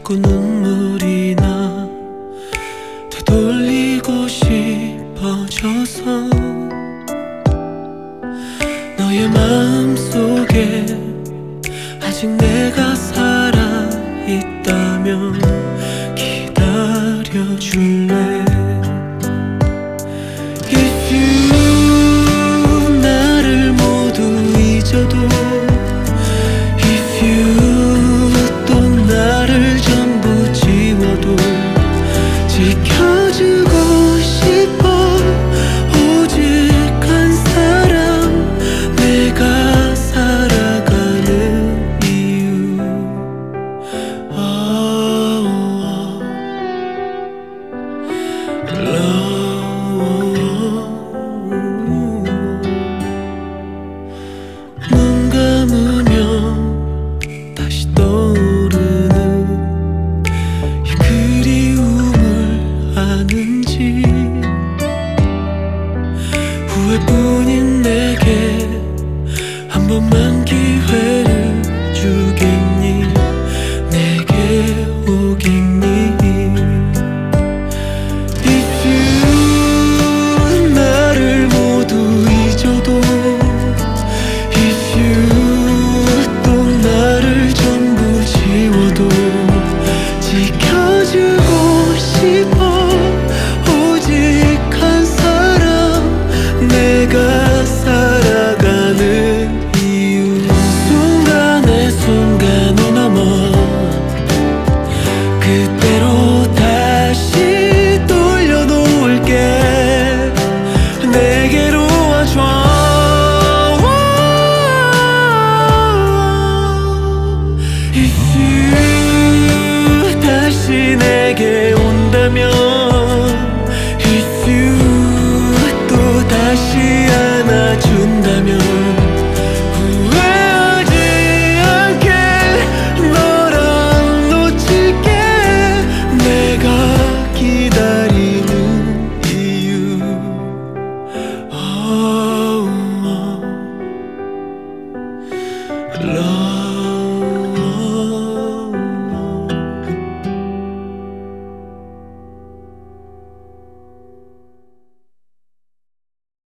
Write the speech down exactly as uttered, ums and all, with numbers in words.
자꾸 눈물이 나. 되돌리고 싶어져서 너의 마음속에 아직 내가 살아있다면 기다려줄래. If you 나를 모두 잊어도, If you 또 나를 전부 지워도 지켜주고 싶어. 오직 한 사람, 내가 살아가는 이유. oh, oh. 눈 감으면 다시 떠오르는 이 그리움을 아는지. 후회뿐인 내게 한 번만 기회를 주겠니? 내게 오겠니? If you 나를 모두 잊어도, If you 또 나를 전부 지워도 지켜주고 싶어. 오직 한 사람, 내가 살아가는 이유. 순간의 순간이 넘어 그